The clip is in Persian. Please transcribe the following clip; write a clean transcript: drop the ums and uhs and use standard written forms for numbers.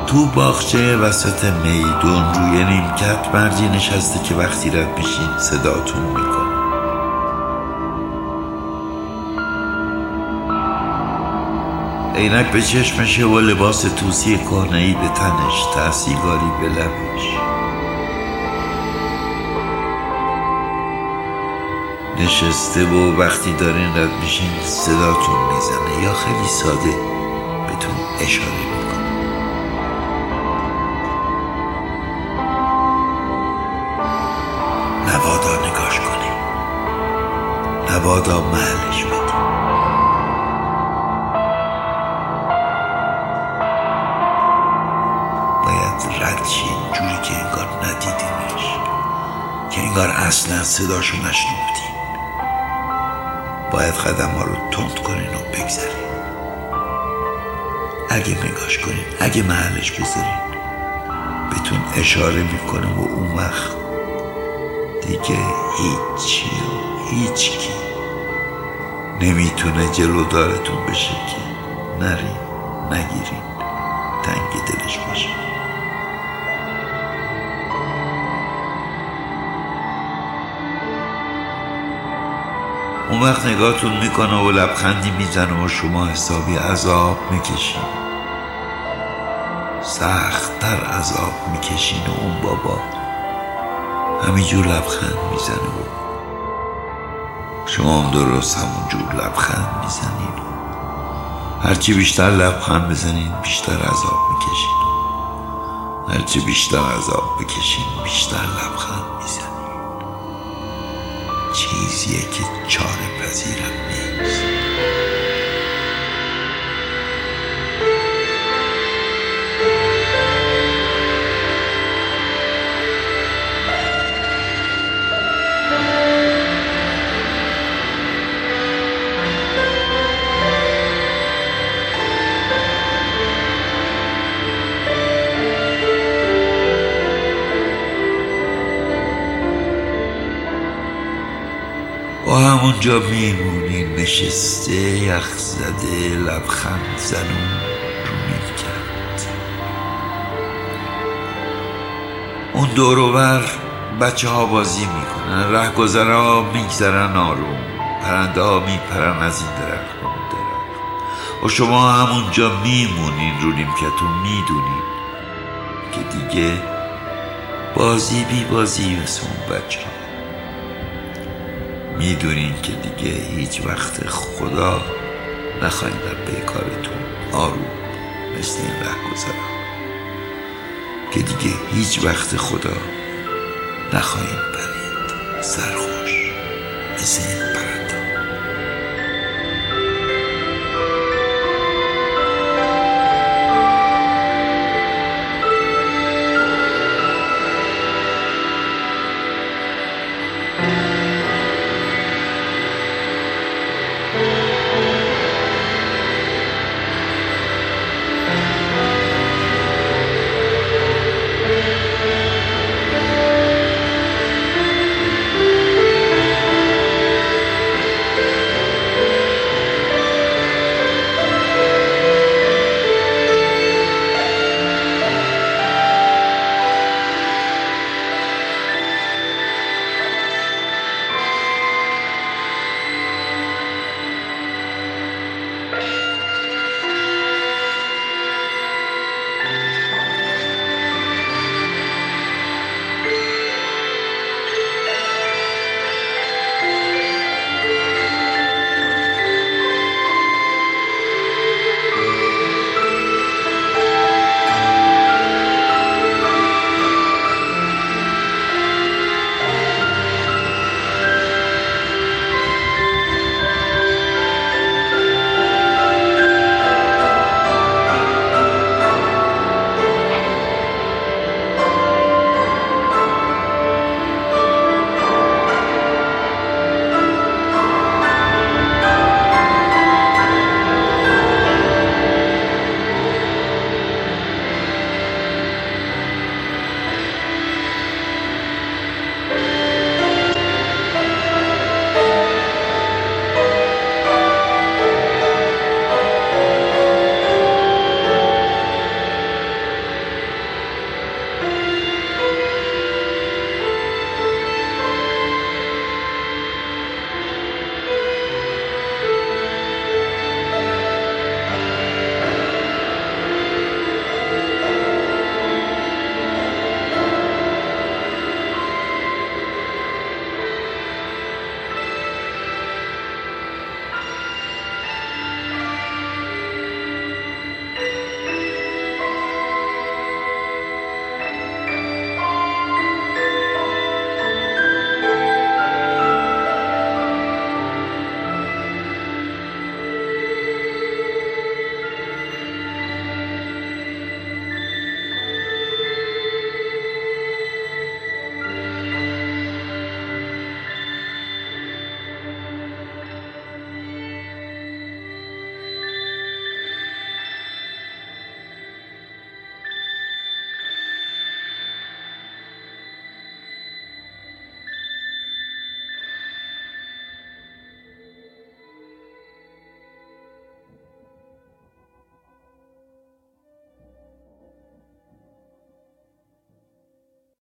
تو باغچه وسط میدون روی نیمکت مردی نشسته که وقتی رد میشین صداتون میکنه. عینک به چشمشه و لباس توسی کهنه‌ای به تنش، تحصیلگاری به لبش. نشسته و وقتی دارین رد میشین صداتون میزنه یا خیلی ساده بهتون اشاره میکنه. نبادا نگاش کنی، نبادا محلش بدی. باید رد شین جوری که انگار ندیدینش، که انگار اصلا صداشو نشنفتین. باید قدم ها رو تند کنین و بگذارین. اگه نگاش کنین، اگه محلش بذارین، بهتون اشاره میکنه و اون وقت دیگه هیچی و هیچکی نمیتونه جلودارتون بشه که نرین، نگیرین، تنگ دلش باشه. اون وقت نگاهتون میکنه و لبخندی میزنه و شما حسابی عذاب میکشین، سخت‌تر عذاب میکشین و اون بابا همینجور لبخند میزنه و شما هم درست همونجور لبخند میزنین. هرچی بیشتر لبخند بزنین بیشتر عذاب میکشین، هرچی بیشتر عذاب بکشین بیشتر لبخند میزنین. چیزیه که چاره پذیرم نیست. با همونجا میمونین نشسته، یخ زده، لبخند زنون رو نیمکت. اون دور و بر بچه ها بازی میکنن، رهگذر ها میگذرن آروم، پرنده ها میپرن از این درخت به اون درخت و شما همونجا میمونین رو نیمکت و میدونین که دیگه بازی بی بازی واسه اون بچه ها. میدونین که دیگه هیچ وقت خدا نخواهید به کارتون آروم مثل این رهگذرها، که دیگه هیچ وقت خدا نخواهید پرید سرخوش مثل این